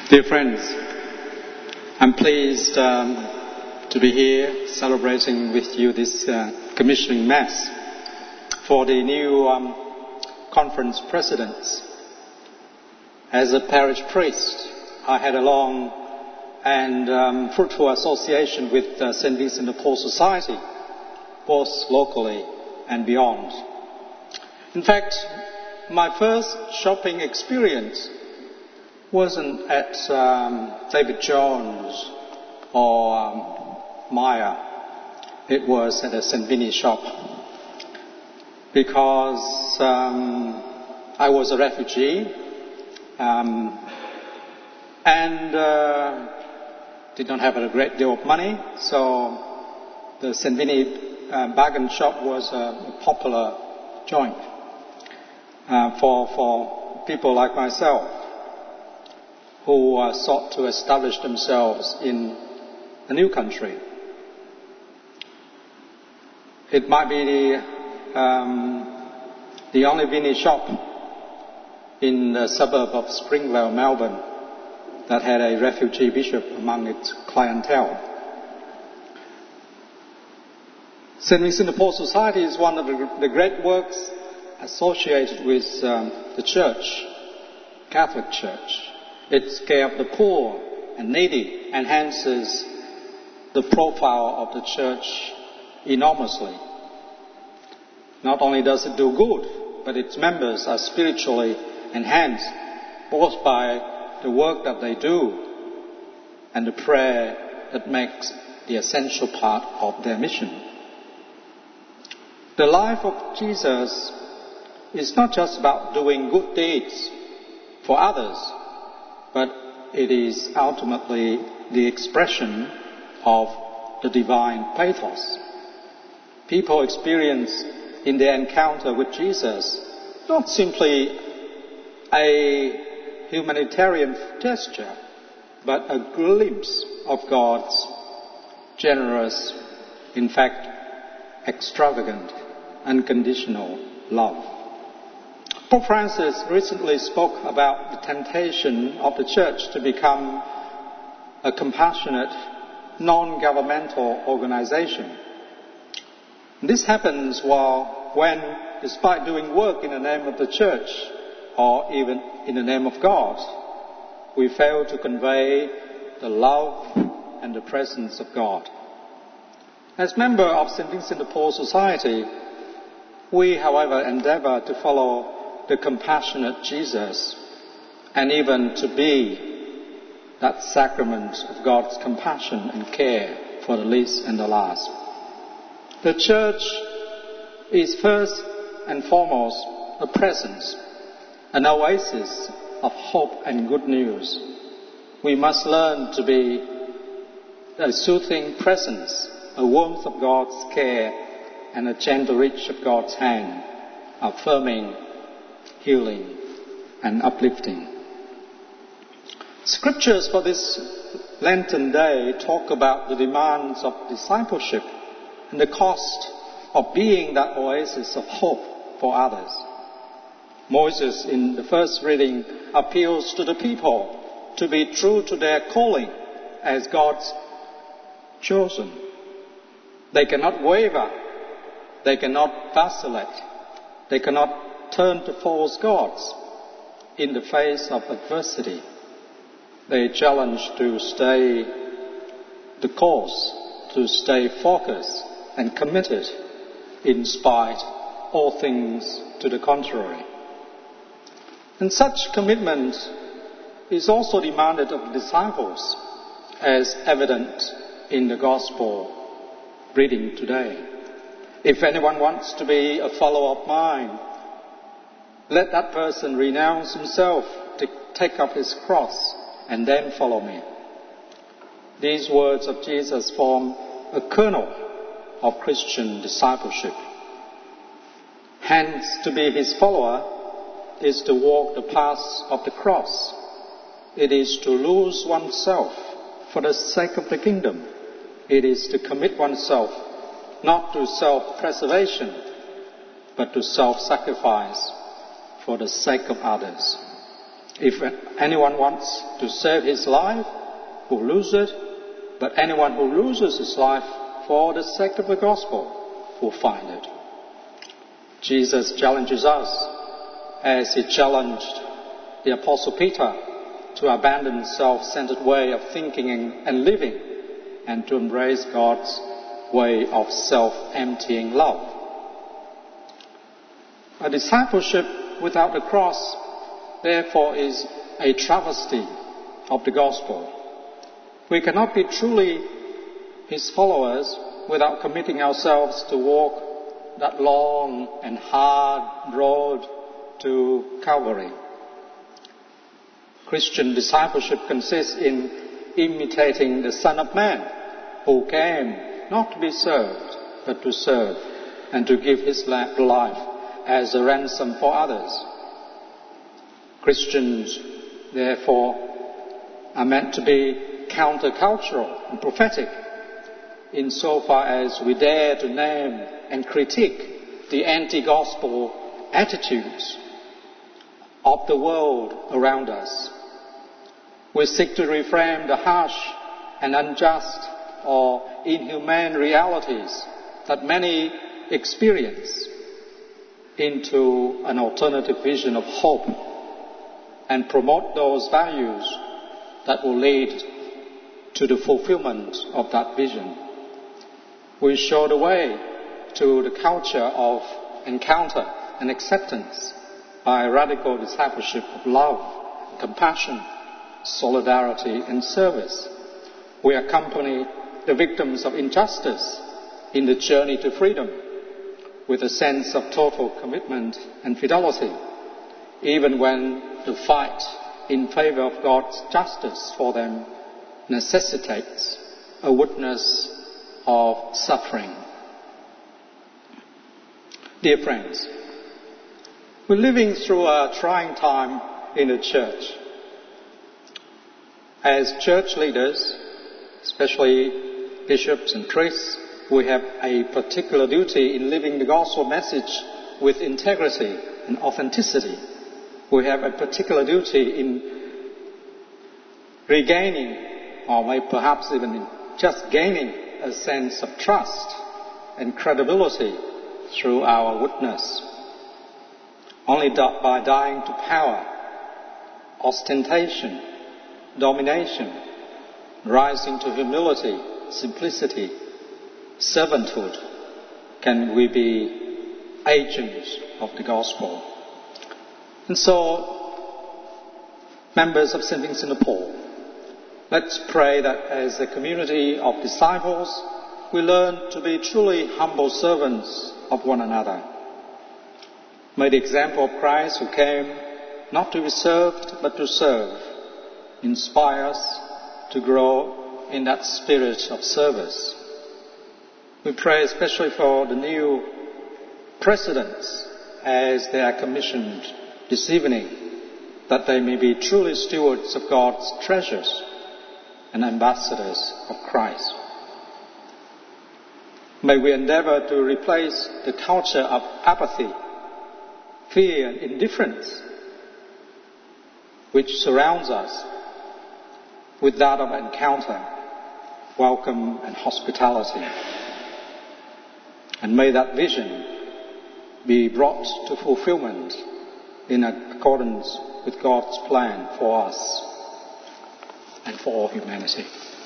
Dear friends, I'm pleased to be here celebrating with you this commissioning Mass for the new conference presidents. As a parish priest, I had a long and fruitful association with St. Vincent de Paul Society, both locally and beyond. In fact, my first shopping experience wasn't at David Jones or Myer. It was at a St. Vinny shop because I was a refugee and did not have a great deal of money, so the St. Vinny bargain shop was a popular joint for people like myself who sought to establish themselves in a new country. It might be the only Vinny shop in the suburb of Springvale, Melbourne, that had a refugee bishop among its clientele. St. Vincent de Paul Society is one of the great works associated with the Church, Catholic Church. Its care of the poor and needy enhances the profile of the Church enormously. Not only does it do good, but its members are spiritually enhanced both by the work that they do and the prayer that makes the essential part of their mission. The life of Jesus is not just about doing good deeds for others, but it is ultimately the expression of the divine pathos. People experience in their encounter with Jesus not simply a humanitarian gesture, but a glimpse of God's generous, in fact, extravagant, unconditional love. Pope Francis recently spoke about the temptation of the Church to become a compassionate, non-governmental organization. This happens when, despite doing work in the name of the Church, or even in the name of God, we fail to convey the love and the presence of God. As member of St. Vincent de Paul Society, we, however, endeavor to follow the compassionate Jesus and even to be that sacrament of God's compassion and care for the least and the last. The Church is first and foremost a presence, an oasis of hope and good news. We must learn to be a soothing presence, a warmth of God's care and a gentle reach of God's hand, affirming, healing and uplifting. Scriptures for this Lenten day talk about the demands of discipleship and the cost of being that oasis of hope for others. Moses, in the first reading, appeals to the people to be true to their calling as God's chosen. They cannot waver. They cannot vacillate. They cannot turn to false gods in the face of adversity. They challenge to stay the course, to stay focused and committed in spite all things to the contrary. And such commitment is also demanded of disciples, as evident in the Gospel reading today. If anyone wants to be a follower of mine, let that person renounce himself, to take up his cross, and then follow me. These words of Jesus form a kernel of Christian discipleship. Hence, to be his follower is to walk the path of the cross. It is to lose oneself for the sake of the kingdom. It is to commit oneself not to self-preservation, but to self-sacrifice for the sake of others. If anyone wants to save his life, will lose it, but anyone who loses his life for the sake of the gospel will find it. Jesus challenges us as he challenged the Apostle Peter to abandon the self-centered way of thinking and living and to embrace God's way of self-emptying love. A discipleship without the cross, therefore, is a travesty of the gospel. We cannot be truly his followers without committing ourselves to walk that long and hard road to Calvary. Christian discipleship consists in imitating the Son of Man, who came not to be served, but to serve, and to give his life as a ransom for others. Christians, therefore, are meant to be countercultural and prophetic, insofar as we dare to name and critique the anti-gospel attitudes of the world around us. We seek to reframe the harsh and unjust or inhumane realities that many experience into an alternative vision of hope and promote those values that will lead to the fulfillment of that vision. We show the way to the culture of encounter and acceptance by radical discipleship of love, compassion, solidarity and service. We accompany the victims of injustice in the journey to freedom with a sense of total commitment and fidelity, even when the fight in favor of God's justice for them necessitates a witness of suffering. Dear friends, we're living through a trying time in the church. As church leaders, especially bishops and priests, we have a particular duty in living the gospel message with integrity and authenticity. We have a particular duty in regaining, or maybe perhaps even just gaining, a sense of trust and credibility through our witness. Only by dying to power, ostentation, domination, rising to humility, simplicity, servanthood, can we be agents of the gospel. And so, members of St. Vincent de Paul, let's pray that as a community of disciples, we learn to be truly humble servants of one another. May the example of Christ, who came not to be served but to serve, inspire us to grow in that spirit of service. We pray especially for the new presidents as they are commissioned this evening, that they may be truly stewards of God's treasures and ambassadors of Christ. May we endeavour to replace the culture of apathy, fear and indifference which surrounds us with that of encounter, welcome and hospitality. And may that vision be brought to fulfillment in accordance with God's plan for us and for all humanity.